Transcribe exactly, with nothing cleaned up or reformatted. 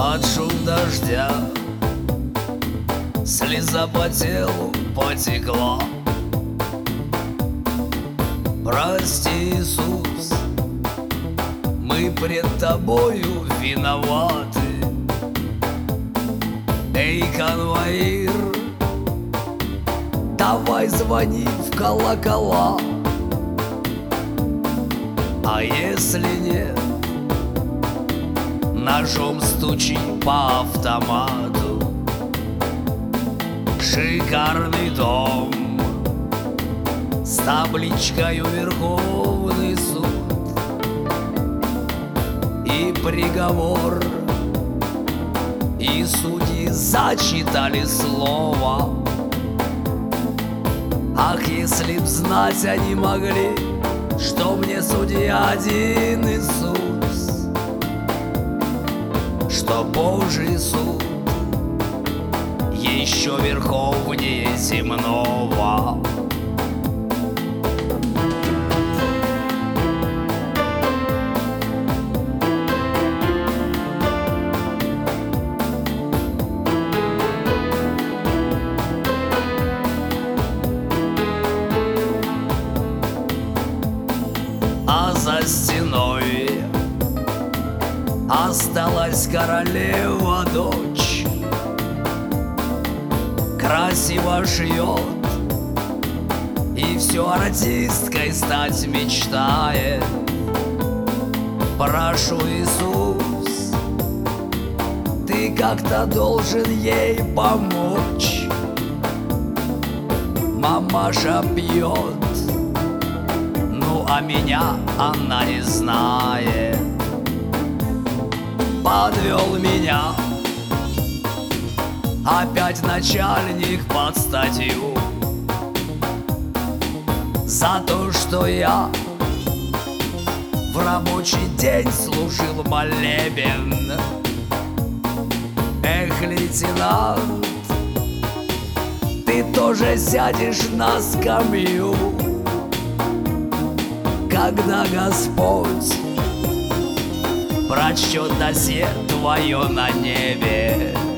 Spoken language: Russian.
под шум дождя слеза по телу потекла. Прости, Иисус, мы пред Тобою виноваты. Эй, конвоир, давай звони в колокола. А если нет, ножом стучи по автомату. Шикарный дом с табличкою Верховный суд и приговор, и судьи зачитали слово. Ах, если б знать они могли, что мне судья один Иисус, что Божий суд еще верховнее земного. А за стеной осталась королева дочь, красиво шьет и все артисткой стать мечтает. Прошу, Иисус, ты как-то должен ей помочь. Мамаша пьет, а меня она не знает. Подвел меня опять начальник под статью за то, что я в рабочий день служил молебен. Эх, лейтенант, ты тоже сядешь на скамью, когда Господь прочтет досье твое на небе.